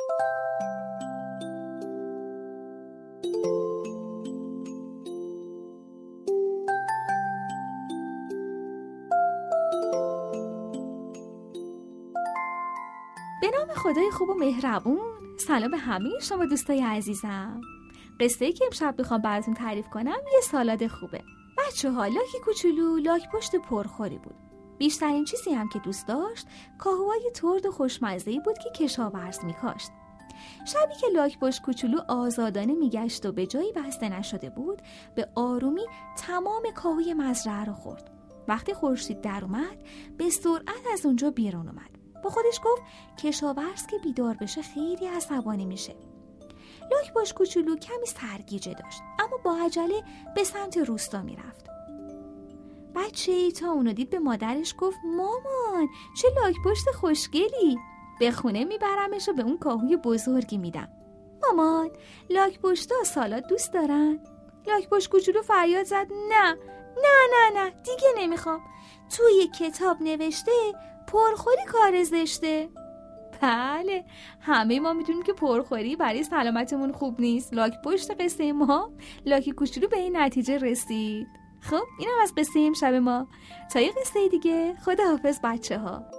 به نام خدای خوب و مهربون. سلام به همه شما دوستای عزیزم. قصه‌ای که امشب بخوام براتون تعریف کنم یه سالاد خوبه. بچه‌ها، لاک کوچولو لاک پشت پرخوری بود. بیشترین چیزی هم که دوست داشت کاهوهای ترد و خوشمزه‌ای بود که کشاورز می‌کاشت. شبی که لاک پشت کوچولو آزادانه میگشت و به جایی بسته نشده بود، به آرومی تمام کاهوی مزرعه رو خورد. وقتی خورشید در اومد، به سرعت از اونجا بیرون اومد. با خودش گفت کشاورز که بیدار بشه خیلی عصبانی میشه. لاک پشت کوچولو کمی سرگیجه داشت، اما با عجله به سمت روستا میرفت. بچه‌ای تا اونو دید به مادرش گفت مامان چه لاک پشت خوشگلی، به خونه میبرمش و به اون کاهوی بزرگی میدم. مامان لاک پشتا سالاد دوست دارن؟ لاک پشت کوچولو فریاد زد نه دیگه نمیخوام. توی کتاب نوشته پرخوری کار زشته. بله، همه ما میدونیم که پرخوری برای سلامتمون خوب نیست. لاک پشت قصه ما لاک کوچولو به این نتیجه رسید. خب اینم از قصه امشب ما. تا یه قصه دیگه، خداحافظ بچه‌ها.